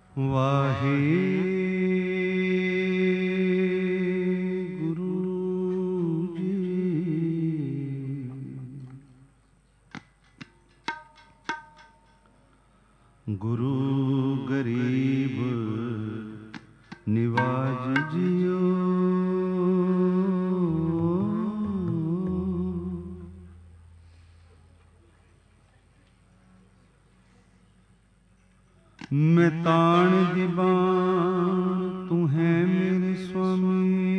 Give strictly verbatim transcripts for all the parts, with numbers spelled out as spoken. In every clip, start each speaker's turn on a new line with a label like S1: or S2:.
S1: ਵਾਹਿਗੁਰੂ ਜੀ। ਗੁਰੂ ਗਰੀਬ ਨਿਵਾਜ ਜਿਉ, ਮੈਂ ਤਾਣ ਦੀ ਬਾਣ ਤੂੰ ਹੈ ਮੇਰੇ ਸੁਆਮੀ।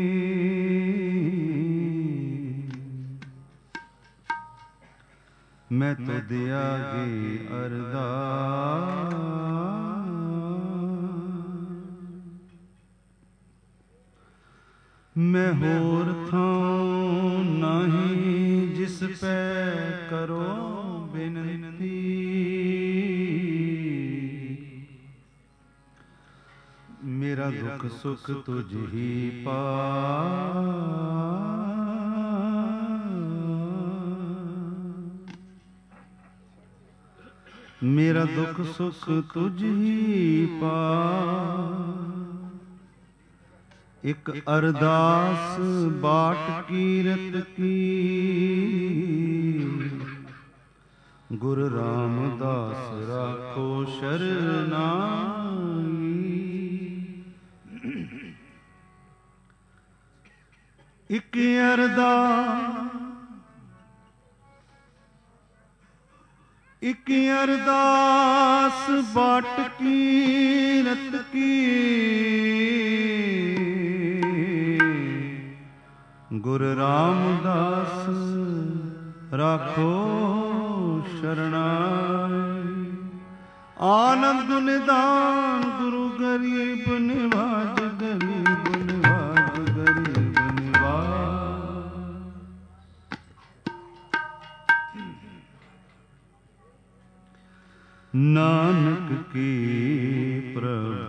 S1: ਮੈਂ ਤੁਧ ਆਗੇ ਅਰਦਾਸ, ਮੈਂ ਹੋਰ ਥਾਂ ਨਹੀਂ ਜਿਸ ਪੈ ਕਰੋ ਬੇਨਤੀ। ਮੇਰਾ ਦੁੱਖ ਸੁਖ ਤੁਝ ਹੀ ਪਾਸ, ਮੇਰਾ ਦੁੱਖ ਸੁਖ ਤੁਝ ਹੀ ਪਾਸ। ਇੱਕ ਅਰਦਾਸ ਬਾਟ ਕੀਰਤ ਕੀ, ਗੁਰੂ ਰਾਮਦਾਸ ਰਾਖੋ ਸ਼ਰਨਾਈ। ਇੱਕ ਅਰਦਾਸ, ਇੱਕ ਅਰਦਾਸ ਬਾਟ ਕੀਰਤ ਕੀ, ਗੁਰੂ ਰਾਮਦਾਸ ਰਾਖੋ ਸ਼ਰਨਾਈ। ਆਨੰਦ ਨਿਦਾਨ ਗੁਰੂ ਗਰੀਬ ਨਿਵਾਜ, ਗਰੀਬ ਨਿਵਾਜ, ਗਰੀਬ ਨਿਵਾਜ। ਨਾਨਕ ਕੀ ਪ੍ਰਭ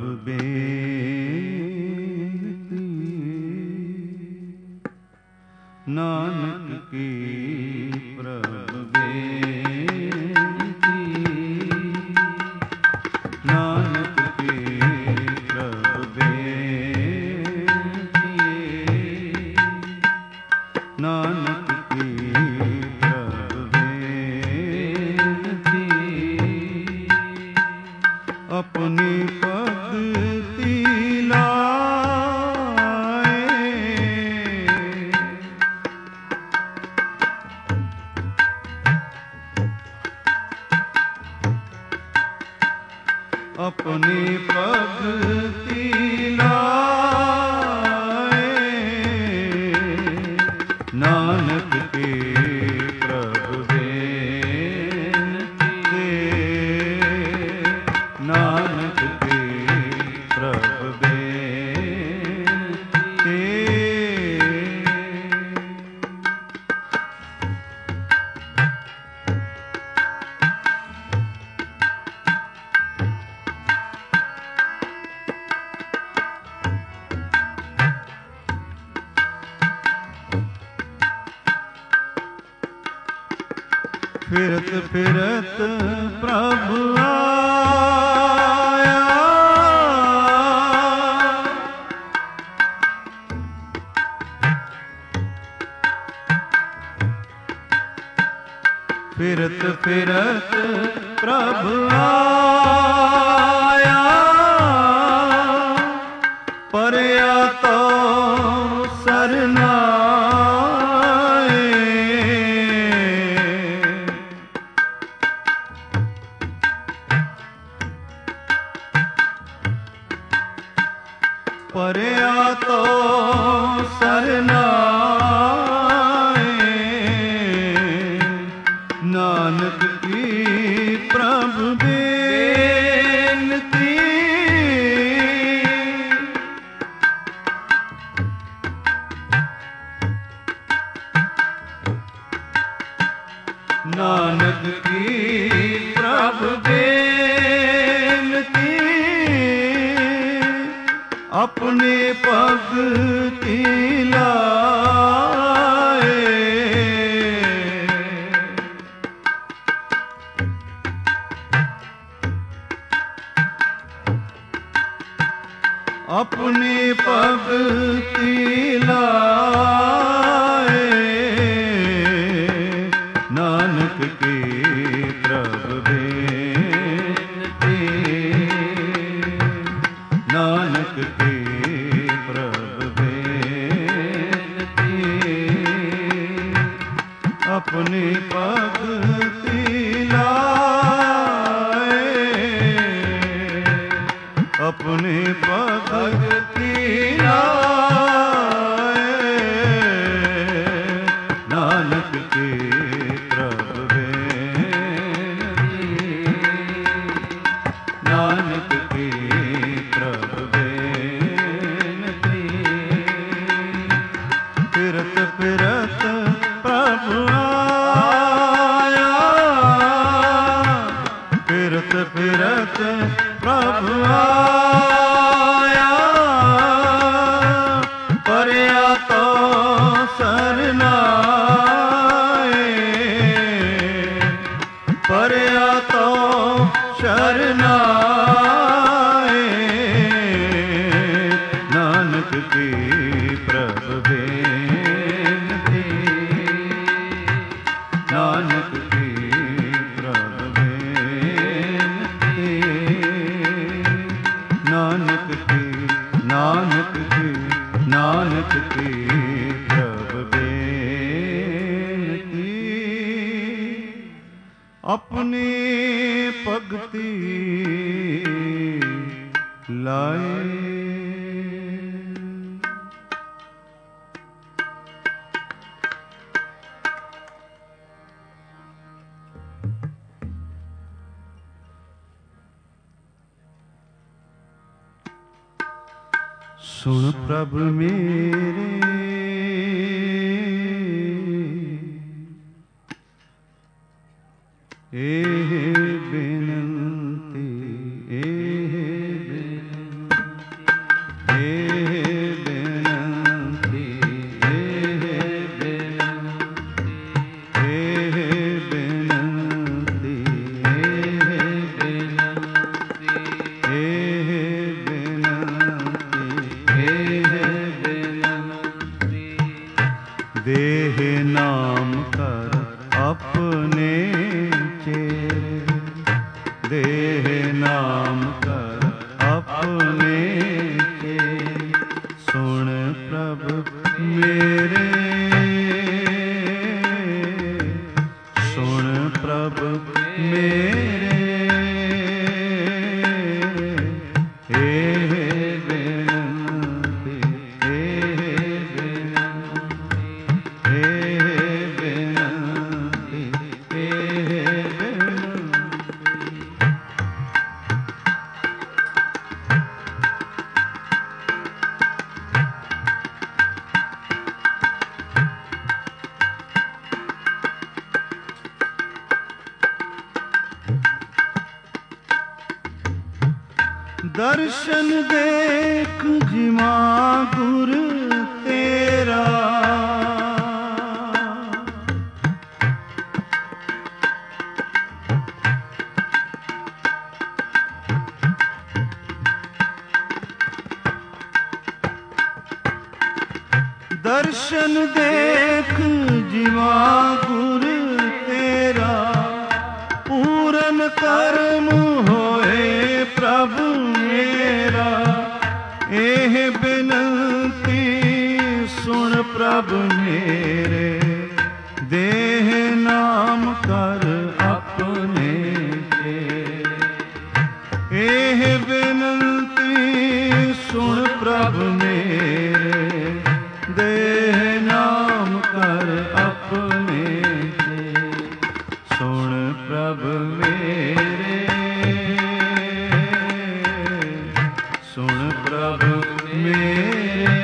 S1: ਬੇਨਤੀ, ਨਾਨਕ ਕੀ ਪ੍ਰਭ ਬੇਨਤੀ, ਨਾਨਕ ਕੀ ਪ੍ਰਭ ਬੇਨਤੀ, ਨਾਨਕ ਕੀ ਪ੍ਰਭ ਬੇਨਤੀ। ਆਪਣੀ ਭਗਤੀ अपनी भगति लाए, नानक के प्रभु बेनती, नानक के प्रभु बेनती। फिरत फिरत प्रभु आया, फिरत फिरत प्रभु आया, परया तो सरना परया तो सरनाए, नानक की प्रभु बेनती, नानक की प्रभु बेनती। अपने भगति लाए, अपनी भगति लाए, नानक की प्रभु बेनती, नानक की प्रभु बेनती, अपनी भगति लाए, अपनी भगति लाए, नानक की प्रभु बेनती, नानक की प्रभु बेनती, फिरत फिरत प्रभु आया, फिरत फिरत प्रभु आया, परया तो शरनाए, परया तो शरनाए, नानक की प्रभु बेनती, नानक की प्रभु बेनती, नानक की, नानक की, नानक की प्रभु बेनती, अपनी भगति लाए। सुन प्रभु मेरे एह बेनती, एह बेनती, एह बेनती, एह बेनती, एह बेनती, एह बेनती, एह बेनती, देह नाम कर अपने चेरे, देह नाम कर अपने चेरे, सुन प्रभु मेरे, सुन प्रभु मेरे, एह बेनती, एह बेनती, एह बेनती, एह बेनती, दर्शन देख जिमा गुर तेरा, दर्शन देख जिमा गुर तेरा, पूरन कर्म होए प्रभु मेरा, एह बिनती सुन प्रभु मेरे, देह नाम कर अपने चेरे, एह बिनती सुन प्रभु मेरे, देह नाम कर अपने चेरे, सुन प्रभु मेरे, सुन प्रभु मेरे,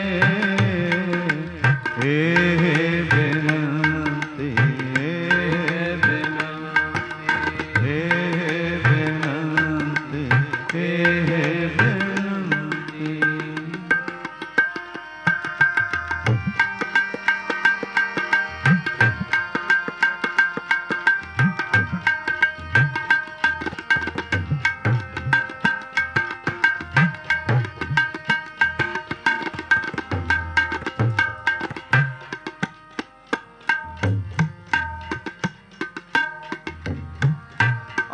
S1: एह बिनती, एह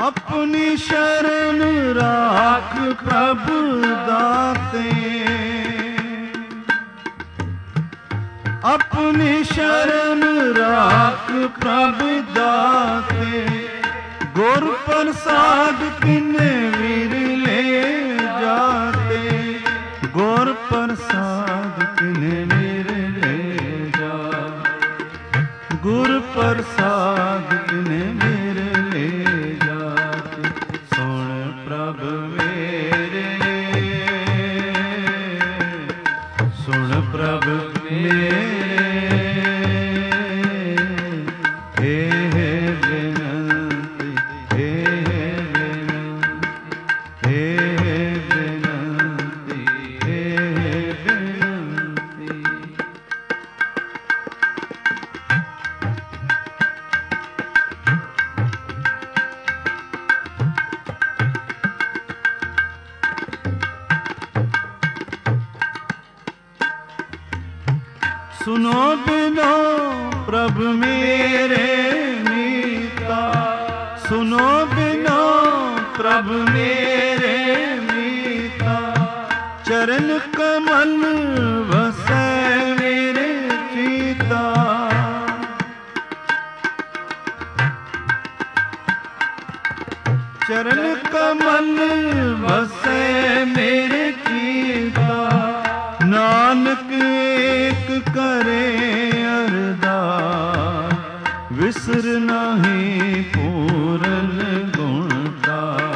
S1: अपनी शरण राख प्रभु दाते, अपनी शरण राख प्रभु दाते, गुर प्रसाद तिन्ने वीर ले जाते, गुर प्रसाद तिन्ने वीर ले जाते, गुर प्रसाद तिन्ने वीर ले जाते। सुन प्रभ मेरे, सुन प्रभ मेरे, सुनो बिनो प्रभ मेरे मीता, सुनो बिनो प्रभ मेरे मीता, चरण कमल वसै मेरे चीता, चरण कमल वसै मेरे चीता, नानक एक करे अरदास, विसर नहीं पूरन गुणता,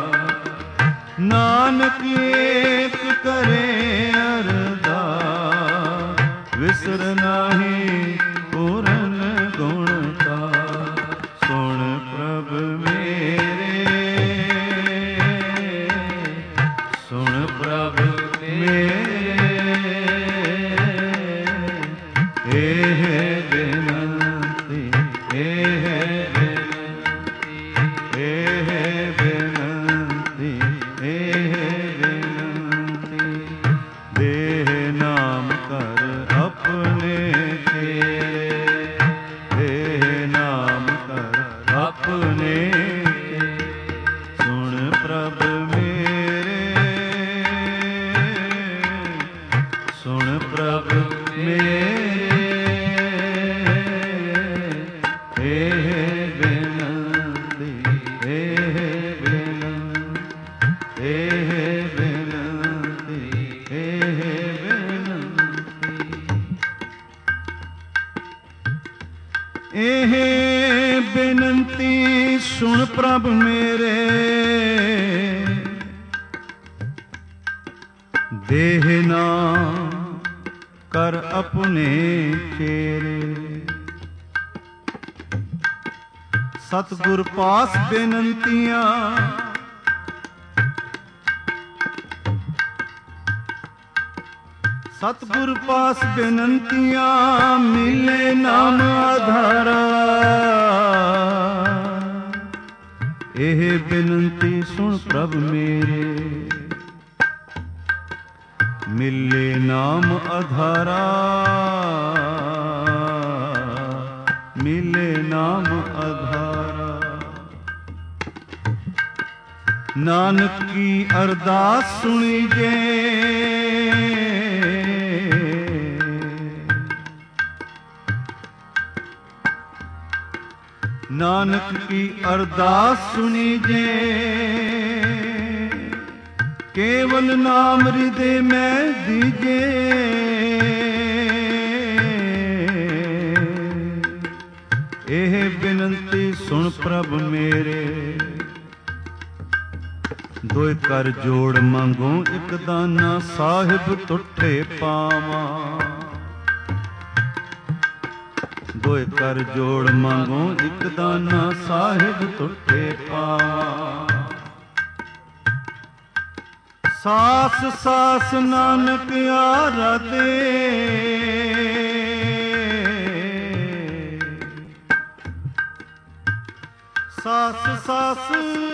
S1: नानक एक करे अरदास, विसर नहीं पूरन गुणता। सुन प्रभ मेरे, सुन प्रभ मेरे, ਇਹ ਬੇਨੰਤੀ ਸੁਣ ਪ੍ਰਭ ਮੇਰੇ, ਦੇਹ ਨਾ ਕਰ ਆਪਣੇ ਚੇਰੇ, ਸਤਿਗੁਰ ਪਾਸ ਬੇਨੰਤੀਆਂ, सतगुर पास बेनंतियां, मिले नाम आधारा, एह बेनंती सुन प्रभ मेरे, मिले नाम आधारा, मिले नाम आधारा, नानक की अरदास सुनी जे, नानक की अरदास सुनी जे, केवल नाम हृदय में दीजे, एह बिनती सुन प्रभ मेरे, दोए कर जोड़ मंगो एक दाना, साहिब टुटे पावा, दोए कर जोड़ मंगो एक दाना, साहिब टुटे पावा, सास सास नानक आराधे, सास सास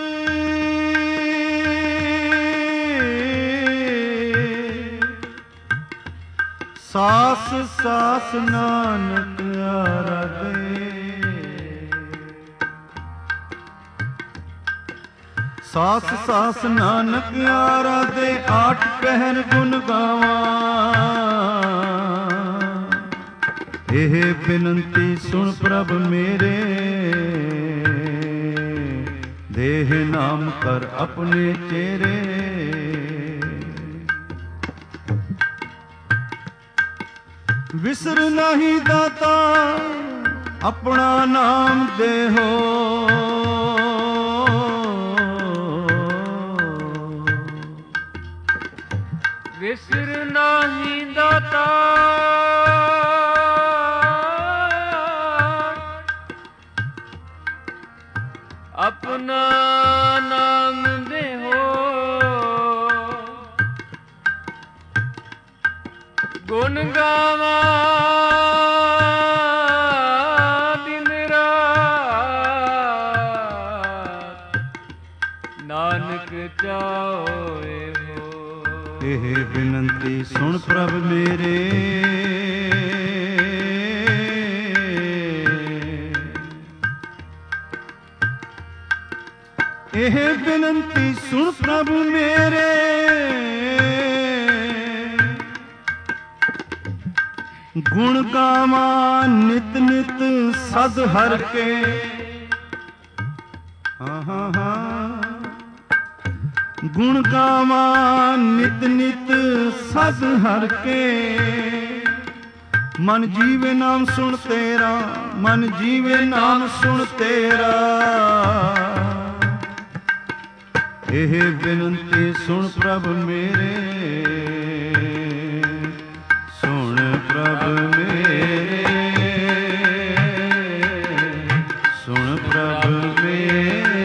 S1: सास सास नानक आराधे, ਸਾਸ ਸਾਸ ਨਾਨਕ ਆਰਾਧੇ, ਆਠ ਪਹਿਰ ਗੁਣ ਗਾਵਾਂ। ਇਹ ਬਿਨੰਤੀ ਸੁਣ ਪ੍ਰਭ ਮੇਰੇ, ਦੇਹ ਨਾਮ ਕਰ ਆਪਣੇ ਚੇਰੇ। ਵਿਸਰ ਨਹੀਂ ਦਾਤਾ ਆਪਣਾ ਨਾਮ ਦੇਹੋ,
S2: ਵਿਸਰ ਨਹੀਂ ਦਾਤਾ ਆਪਣਾ ਨਾਮ ਦੇਹੋ। ਗੁਣ ਗਾਵਾਂ ਦਿਨ ਰਾਤ, ਨਾਨਕ ਚਾਹੋਏ ਹੋ।
S1: ਇਹ ਬਿਨੰਤੀ ਸੁਣ ਪ੍ਰਭ ਮੇਰੇ, ਇਹ ਬਿਨੰਤੀ ਸੁਣ ਪ੍ਰਭ ਮੇਰੇ। ਗੁਣ ਗਾਵਾਂ ਨਿਤ ਨਿਤ ਸਦ ਹਰ ਕੇ, ਹਾਂ ਹਾਂ ਹਾਂ। ਗੁਣ ਗਾਵਾਂ ਨਿਤ ਨਿਤ ਸਦ ਹਰ ਕੇ, ਮਨ ਜੀਵੇ ਨਾਮ ਸੁਣ ਤੇਰਾ, ਮਨ ਜੀਵੇ ਨਾਮ ਸੁਣ ਤੇਰਾ। ਇਹ ਬਿਨੰਤੀ ਸੁਣ ਪ੍ਰਭ ਮੇਰੇ, ਸੁਣ ਪ੍ਰਭ ਮੇਰੇ, ਸੁਣ ਪ੍ਰਭ ਮੇਰੇ।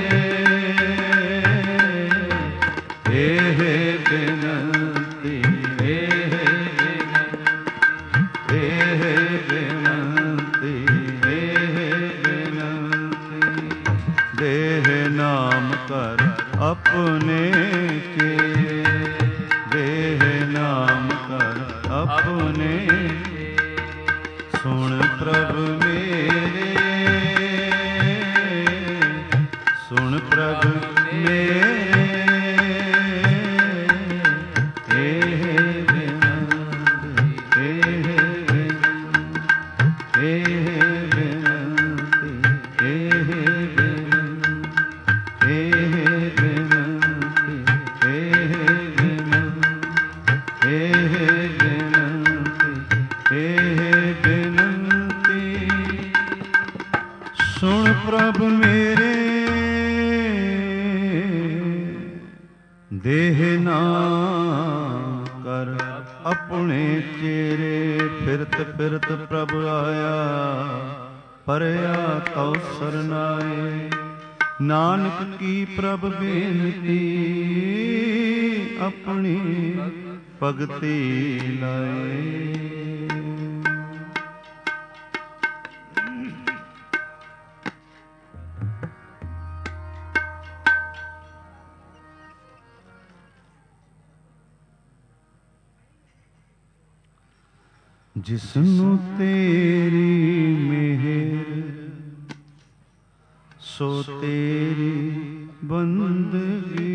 S1: ਇਹ ਬਿਨੰਤੀ, ਇਹ ਬਿਨੰਤੀ, ਇਹ ਬਿਨੰਤੀ, ਇਹ ਬਿਨੰਤੀ। ਦੇਹ ਨਾਮ ਕਰ ਆਪਣੇ ਕੇ, ਦੇਹ ਨਾਮ ਕਰ ਆਪਣੇ। ਸੁਣ ਪ੍ਰਭ ਮੇਰੇ, ਸੁਣ ਪ੍ਰਭ ਮੇਰੇ। ਇਹ ਬਿਨੰਤੀ, ਇਹ ਬਿਨੰਤੀ, ਇਹ ਬਿਨੰਤੀ, ਇਹ ਬਿਨੰਤੀ, ਇਹ ਬਿਨੰਤੀ, ਇਹ ਬਿਨੰਤੀ, ਇਹ ਬਿਨੰਤੀ, ਇਹ ਬਿਨੰਤੀ। ਸੁਣ ਪ੍ਰਭ ਮੇਰੇ, ਦੇਹ ਨਾ ਕਰ ਆਪਣੇ ਚੇਰੇ। ਫਿਰਤ ਫਿਰਤ ਪ੍ਰਭ ਆਇਆ, ਪਰਿਆ ਤਉ ਸਰਨਾਏ। ਨਾਨਕ ਕੀ ਪ੍ਰਭ ਬੇਨਤੀ, ਆਪਣੀ ਭਗਤੀ ਲਾਏ। ਜਿਸਨੂੰ ਤੇਰੀ ਮਿਹਰ, ਸੋ ਤੇਰੀ ਬੰਦਗੀ,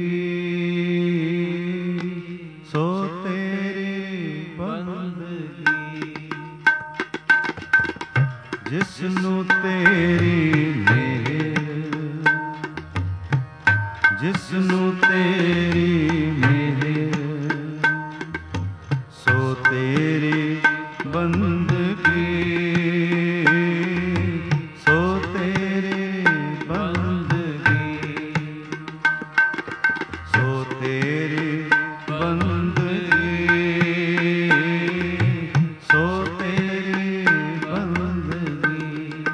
S1: ਸੋ ਤੇਰੀ ਬੰਦਗੀ। ਜਿਸਨੂੰ ਤੇਰੀ ਮਿਹਰ, ਜਿਸਨੂੰ ਤੇਰੀ ਮਿਹਰ, ਸੋ ਤੇਰੀ ਬੰਦਗੀ, ਸੋ ਤੇਰੀ ਬੰਦਗੀ, ਸੋ ਤੇਰੀ ਬੰਦਗੀ, ਸੋ ਤੇਰੀ ਬੰਦਗੀ।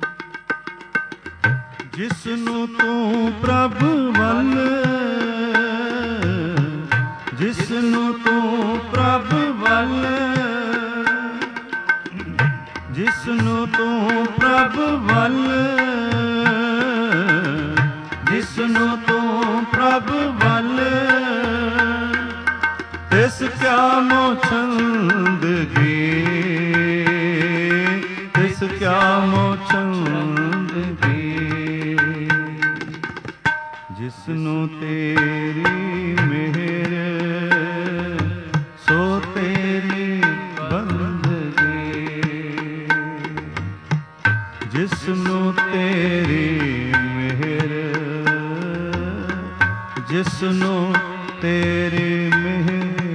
S1: ਜਿਸਨੂੰ ਤੂੰ ਪ੍ਰਭ ਵੱਲ, ਜਿਸਨੂੰ ਤੂੰ ਪ੍ਰਭ ਵੱਲ, ਜਿਸਨੂੰ ਤੂੰ ਪ੍ਰਭ ਵੱਲ, ਜਿਸਨੂੰ ਤੂੰ ਪ੍ਰਭ ਵੱਲ। ਤਿਸ ਕਿਆ ਮੋਹ ਛੰਦਗੀ, ਤਿਸ ਕਿਆ ਮੋਹ ਛੰਦਗੀ। ਜਿਸ ਜਿਸਨੂੰ ਤੇਰੀ ਮਿਹਰ ਸੋ ਤੇਰੀ ਬੰਦਗੀ, ਜਿਸਨੂੰ ਤੇਰੀ ਮਿਹਰ, ਜਿਸਨੂੰ ਤੇਰੀ ਮਿਹਰ।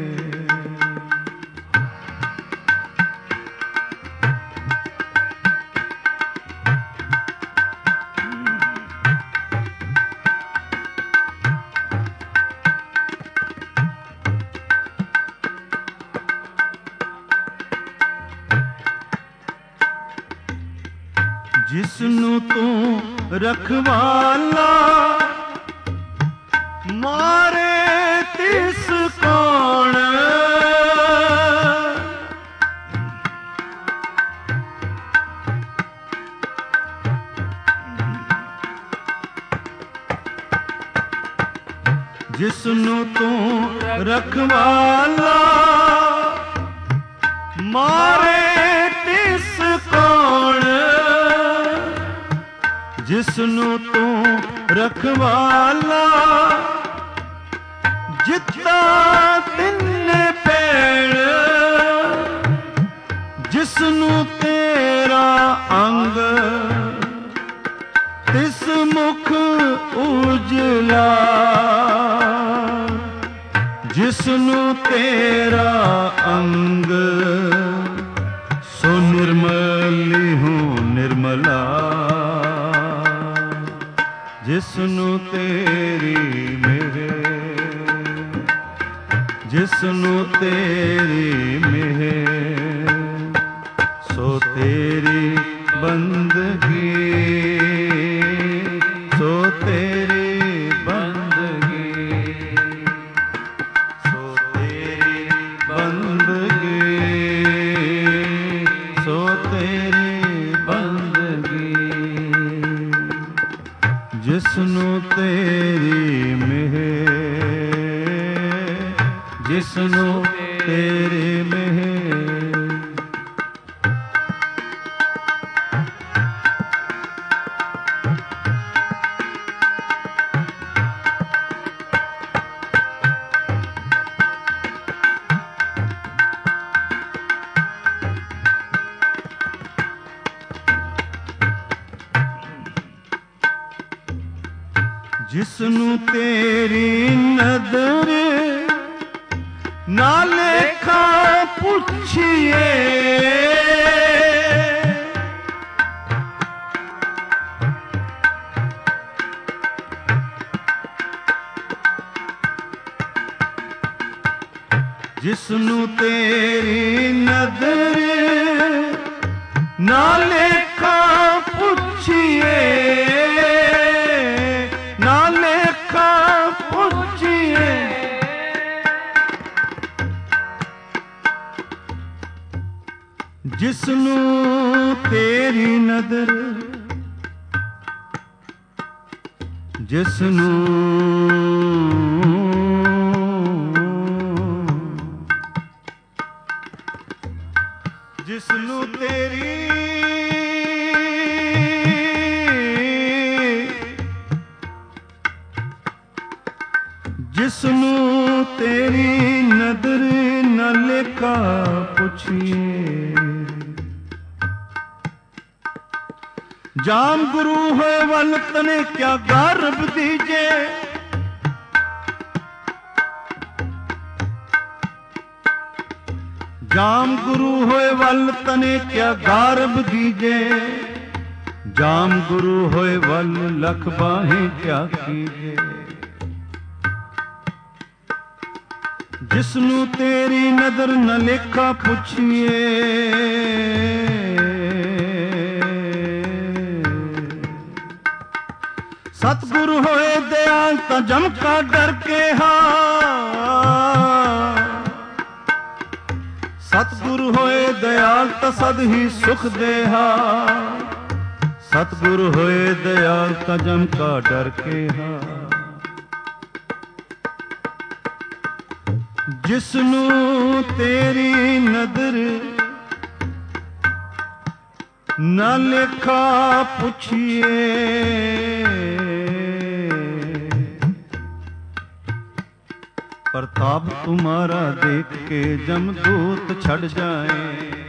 S1: ਜਿਸਨੂੰ ਤੂੰ ਰਖਵਾਲਾ ਮਾਰੇ ਤਿਸ ਕੌਣ, ਜਿਸਨੂੰ ਤੂੰ ਰਖਵਾਲਾ ਮਾਰੇ ਤਿਸ ਕੌਣ, ਜਿਸਨੂੰ ਤੂੰ ਰਖਵਾਲਾ ਜਿੱਤਾ ਤਿੰਨੇ ਪੈਣ, ਜਿਸਨੂੰ ਤੇਰਾ ਅੰਗ ਤਿਸ ਮੁਖ ਉਜਲਾ, ਜਿਸਨੂੰ ਤੇਰਾ ਅੰਗ ਸੋ ਨਿਰਮਲੀ ਹੂੰ ਨਿਰਮਲਾ, ਜਿਸਨੂੰ ਤੇਰੀ ਮਿਹਰ, ਜਿਸਨੂੰ ਤੇਰੀ ਮਿਹਰ ਸੋ ਤੇਰੀ ਬੰਦਗੀ, ਸੋ ਤੇਰੀ ਬੰਦਗੀ, ਸੋ ਤੇਰੀ ਬੰਦਗੀ, ਸੋ ਤੇਰੀ ਬੰਦਗੀ, ਜਿਸਨੂੰ ਤੇਰੀ ਮਿਹਰ, ਜਿਸਨੂੰ ਤੇਰੀ ਮਿਹਰ। ਜਿਸਨੂੰ ਤੇਰੀ ਨਦਰ ਨਾ ਲੇਖਾ ਪੁੱਛੀਏ, ਜਿਸਨੂੰ ਤੇਰੀ ਨਦਰ ਨਾ ਲੇਖਾ ਪੁੱਛੀਏ, ਜਿਸਨੂੰ ਤੇਰੀ ਨਦਰ, ਜਿਸਨੂੰ ਜਿਸਨੂੰ ਤੇਰੀ ਜਿਸਨੂੰ ਤੇਰੀ ਨਦਰ ਨਾ ਲੇਖਾ ਪੁੱਛੀਏ, ਜਾਮ ਗੁਰੂ ਹੋਏ ਵੱਲ ਤਨੇ ਕਿਆ ਗਰਭ ਦੀਜੇ, ਜਾਮ ਗੁਰੂ ਹੋਏ ਵੱਲ ਤਨੇ ਕਿਆ ਗਰਭ ਦੀਜੇ, ਜਾਮ ਗੁਰੂ ਹੋਏ ਵੱਲ ਲਖ ਬਾਹੇ ਕਿਆ ਕੀਜੇ, ਜਿਸਨੂੰ ਤੇਰੀ ਨਦਰ ਨ ਲੇਖਾ ਪੁੱਛੀਏ, ਸਤਿਗੁਰ ਹੋਏ ਦਿਆਲ ਤਾਂ ਜਮਕਾ ਡਰ ਕੇ ਹਾ, ਸਤਿਗੁਰ ਹੋਏ ਦਿਆਲ ਤਾਂ ਸਦ ਹੀ ਸੁਖ ਦੇਹਾ, ਸਤਿਗੁਰ ਹੋਏ ਦਿਆਲ ਤਾਂ ਜਮਕਾ ਡਰ ਕੇ ਹਾ, ਜਿਸਨੂੰ ਤੇਰੀ ਨਦਰ ਨਾ ਲੇਖਾ ਪੁੱਛੀਏ, प्रताप तुम्हारा देख के जमदूत छड़ जाए,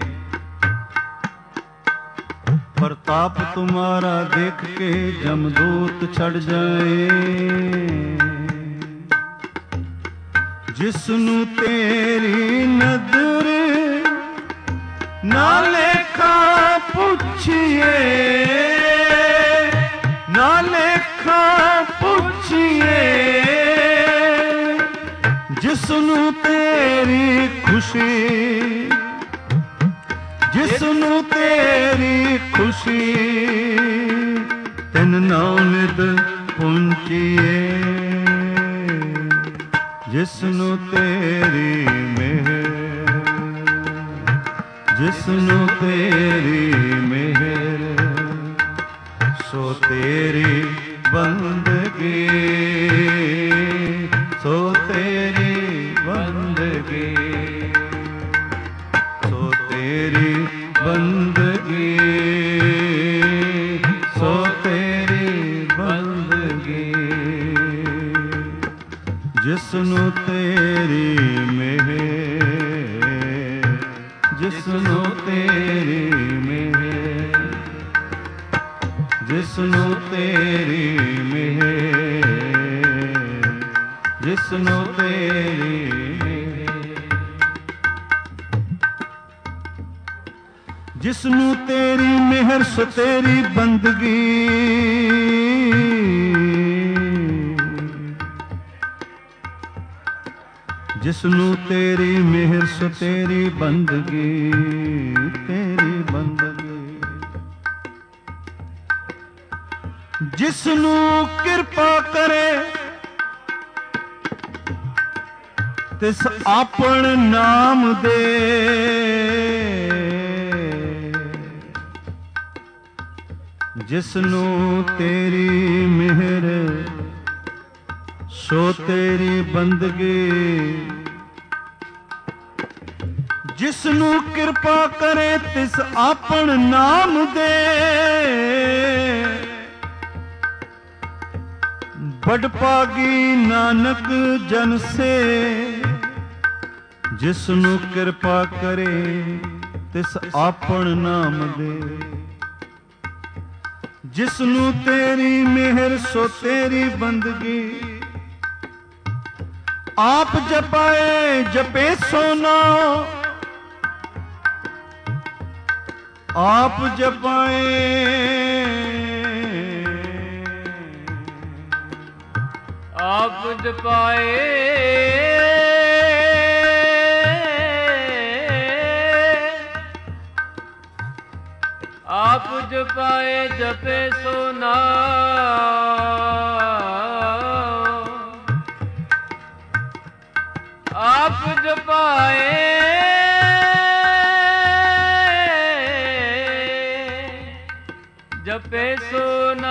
S1: प्रताप तुम्हारा देख के जमदूत छड़ जाए। जिसनू तेरी नदर ना लेखा पुछिए, ना लेखा पुछिए, जिसनू तेरी खुशी, जिसनू तेरी खुशी, तिन नानक पुंचिए। जिसनू तेरी मेहर, जिसनू तेरी मेहर, सो तेरी बंदगी, सो तेरी बंदगी, सो तेरी बंदगी, सो तेरी बंदगी। जिसनू तेरी मेहर, जिसनू तेरी मेहर, जिसनू तेरी मेहर, जिसनू तेरी मेहर, जिसनू तेरी मेहर सो तेरी बंदगी। जिसनू तेरी मेहर सो तेरी बंदगी, तेरी बंदगी। जिसनू किरपा करे तिस आपन नाम दे, जिसनू तेरी मेहर सो तेरी बंदगी। जिसनू किरपा करे तिस आपन नाम दे, बड़भागी नानक जन से। जिसनू किरपा करे तिस आपन नाम दे, जिसनू तेरी मेहर सो तेरी बंदगी। आप जपाए जपे सोना, आप जपाए,
S2: आप जपाए, आप जपाए जपे सोना। आप जपाए जपे सोना।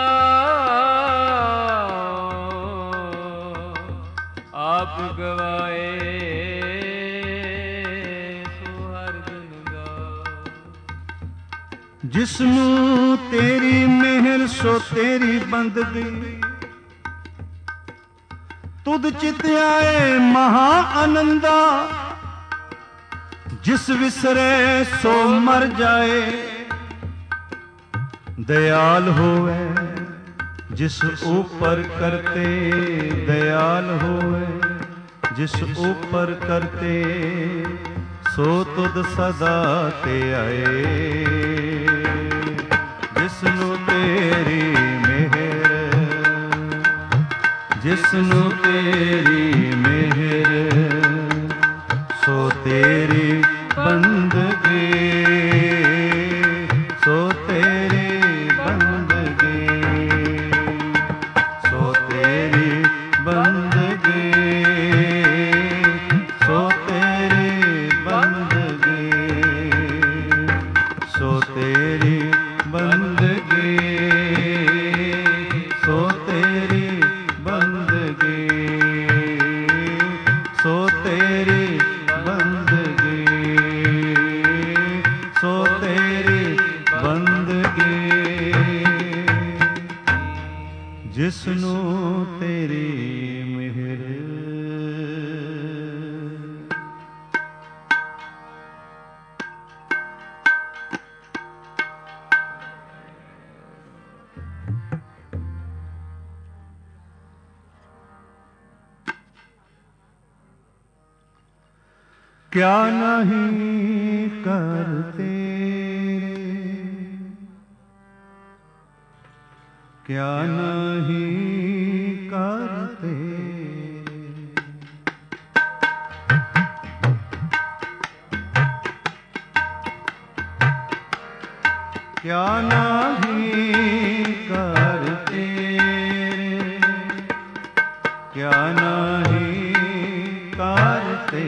S2: आप गवाए सो हर गुन गाओ।
S1: जिसनू तेरी मेहर सो तेरी बंदगी। तुद चित आए महा आनंदा, जिस विसरे सो मर जाए। दयाल होवे जिस ऊपर करते, दयाल होवे जिस ऊपर करते, सो तुद सदा ते आए। जिसनू तेरी मेहर, जिसनू तेरी मेहर, सो तेरी बंदगी, सो तेरी बंदगी, सो तेरी बंदगी, सो तेरी बंदगी, सो तेरी बंदगी, सो तेरी बंदगी, सो तेरी बंदगी, सो तेरी बंदगी। जिसनू तेरी मेहर क्या नहीं करते क्या नहीं करते क्या नहीं करते क्या नहीं करते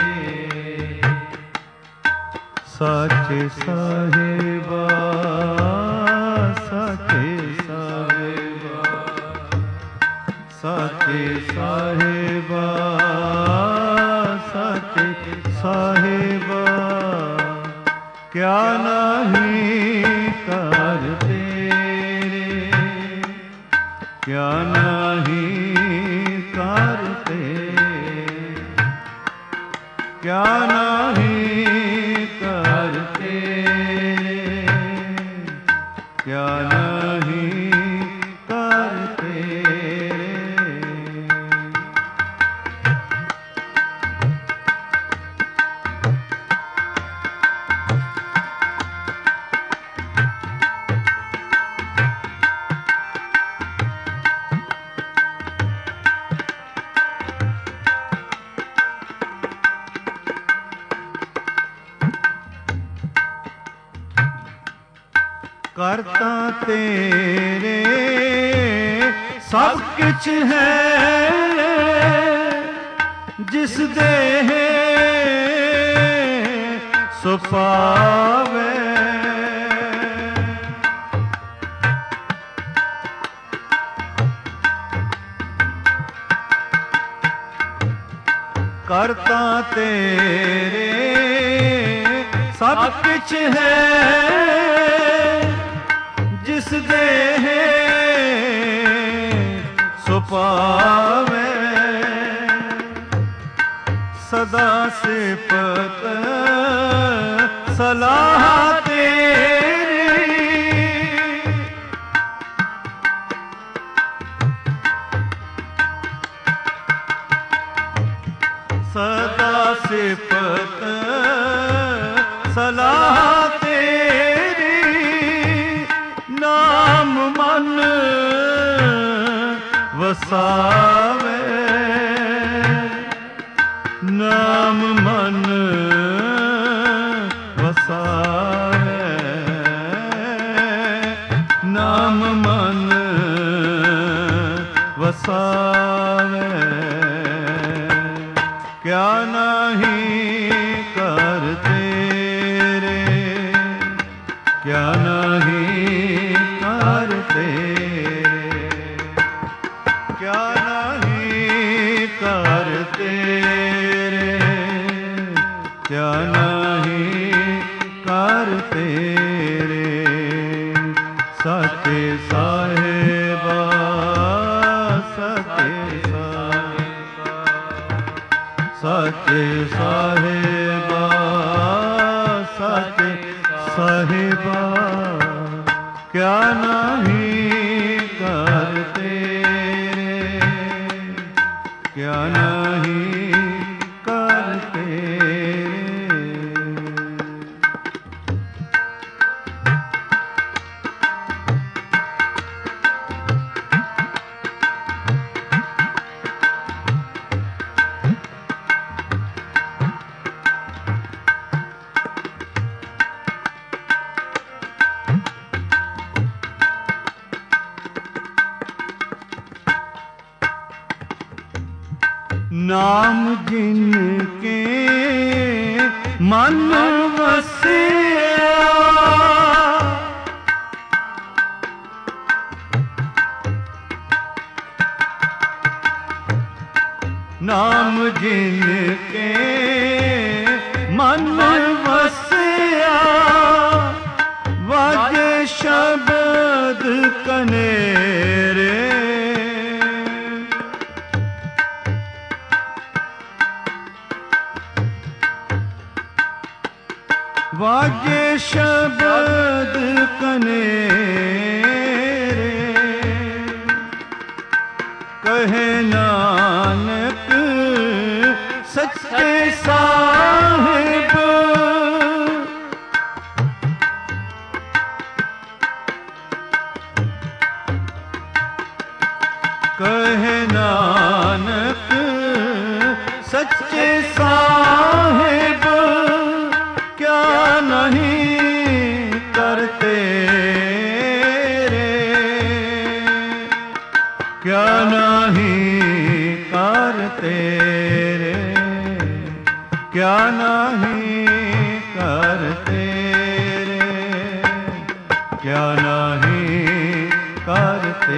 S1: साचे साहेबा साचे साहेबा साचे साहेबा साचे साहेबा क्या नहीं करते क्या नहीं करते क्या नहीं करते क्या नहीं करते करता तेरे सब कुछ है जिस देह सो पावे करता तेरे सब कुछ है जिस देह सो पावे सदा सिफत सलाह तेरी सदा सिफत सलाह तेरी नाम मन वसावे नाम मन वसावे नाम मन वसावे क्या नहीं करते रे क्या नहीं करते क्या नहीं करते रे क्या नहीं करते रे साचे साहेबा साचे साहेबा साचे साहेबा साचे साहेबा क्या नहीं करते क्या नहीं करते नाम जिनके मन वसिया नाम जिनके मन वसिया वाजे शब्द कनेरे वाजे शब्द कनेरे कहे नानक सच्चे साहिब ਕਹੇ ਨਾਨਕ ਸੱਚੇ ਸਾਹਿਬ ਕਿਆ ਨਹੀਂ ਕਰਤੇ ਰੇ, ਕਿਆ ਨਹੀਂ ਕਰਤੇ ਰੇ, ਕਿਆ ਨਹੀਂ ਕਰਤੇ ਰੇ, ਕਿਆ ਨਹੀਂ ਕਰਤੇ,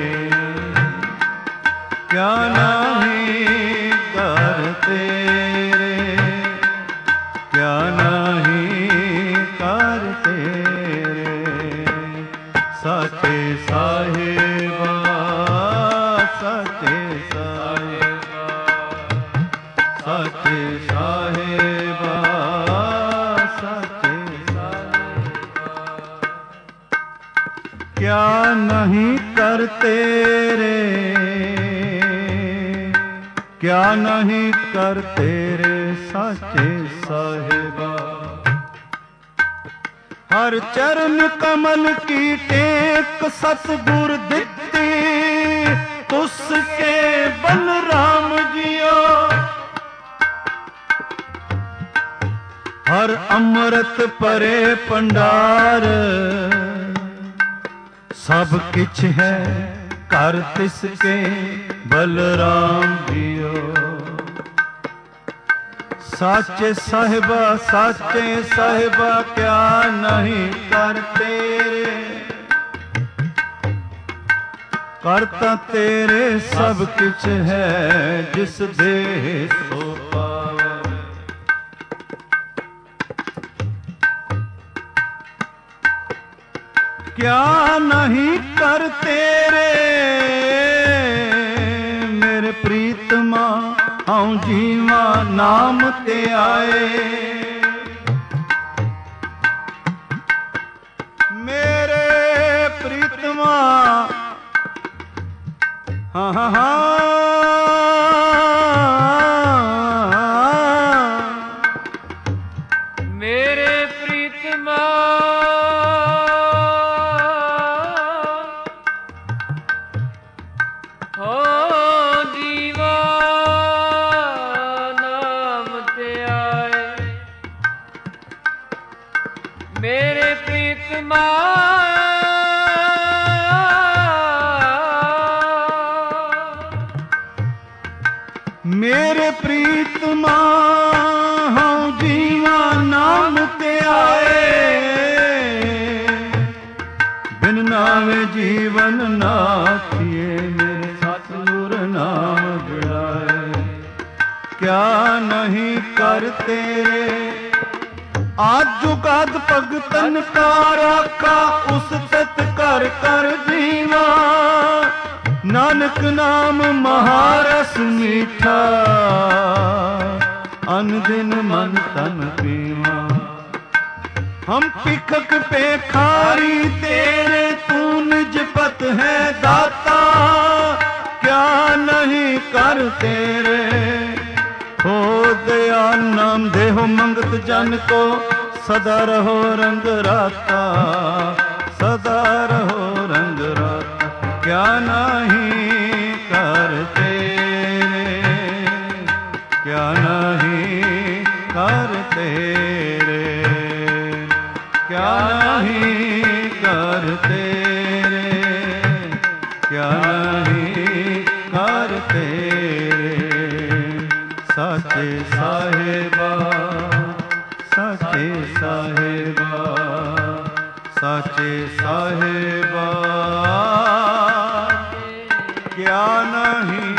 S1: ਕਿਆ ਨਹੀਂ ਕਰਤੇ ਰੇ, ਕਿਆ ਨਹੀਂ ਕਰਤੇ ਰੇ। ਸਾਚੇ ਸਾਹਿਬਾ ਸਾਚੇ ਸਾਹਿਬਾ, ਸਾਚੇ ਸਾਹਿਬਾ ਸਾਚੇ ਸਾਹਿਬਾ, ਕਿਆ ਨਹੀਂ ਕਰਤੇ ਰੇ, ਕਿਆ ਨਹੀਂ ਕਰਤੇ ਰੇ ਸਾਚੇ ਸਾਹਿਬਾ। ਹਰ ਚਰਨ ਕਮਲ ਕੀ ਟੇਕ ਸਤਿਗੁਰ ਦਿੱਤੀ, ਤੁਸ ਕੇ ਬਲਰਾਮ ਜੀਓ। ਹਰ ਅੰਮ੍ਰਿਤ ਭਰੇ ਭੰਡਾਰ, ਸਭ ਕਿਛ ਹੈ ਕਰ ਤਿਸ ਕੇ ਬਲਰਾਮ ਜੀਓ। ਸਾਚੇ ਸਾਹਿਬਾ ਸਾਚੇ ਸਾਹਿਬਾ ਕਿਆ ਨਹੀਂ ਕਰਤੇ ਰੇ, ਕਰਤਾ ਤੇਰੇ ਸਭ ਕਿਛ ਹੈ ਜਿਸ ਦੇ ਸੋ ਪਾਵੈ। ਕਿਆ ਨਹੀਂ ਕਰਤੇ ਰੇ ਮੇਰੇ ਪ੍ਰੀਤਮਾ, ਹਉ ਜੀਵਾ ਨਾਮ ਤੇ ਆਏ। ਮੇਰੇ ਪ੍ਰੀਤਮਾ ਹਾਂ ਹਾਂ ਹਾਂ,
S2: ਮੇਰੇ ਪ੍ਰੀਤਮਾ ਹੋ ਜੀਵਾ ਨਾਮ ਤੇ ਆਏ। ਮੇਰੇ ਪ੍ਰੀਤਮਾ
S1: ਮੇਰੇ ਪ੍ਰੀਤਮਾ ਹਉ ਜੀਵਾ ਨਾਮ ਤੇ ਆਏ। ਬਿਨ ਨਾਵੇ ਜੀਵਨ ਨਾਥੀਏ, ਮੇਰੇ ਸਤਿਗੁਰ ਨਾਮ ਜੁੜਾਏ। ਕਿਆ ਨਹੀਂ ਕਰਤੇ ਰੇ ਆਜੁਗਾਦ ਭਗਤਨ ਕਾ ਰਾਖਾ, ਉਸ ਤਿਤ ਕਰ ਕਰ ਜੀਵਾ। ਨਾਨਕ ਨਾਮ ਮਹਾਰਸ ਮੀਠਾ, ਅਨ ਦਿਨ ਮਨ ਤਨ ਪੀਵਾ। ਹਮ ਭਿਖਕ ਭੇਖਾਰੀ ਤੇਰੇ, ਤੂੰ ਨਿਜ ਪਤ ਹੈ ਦਾਤਾ। ਕਿਆ ਨਹੀਂ ਕਰ ਤੇਰੇ ਹੋ दयाल नाम देहो मंगत जन को, सदा रहो रंग राता, सदा रहो रंग राता। क्या नहीं करते रे, क्या नहीं करते रे, क्या नहीं करते रे, क्या नहीं करते रे। साचे साहेबा साचे साहेबा साचे साहेबा, क्या नहीं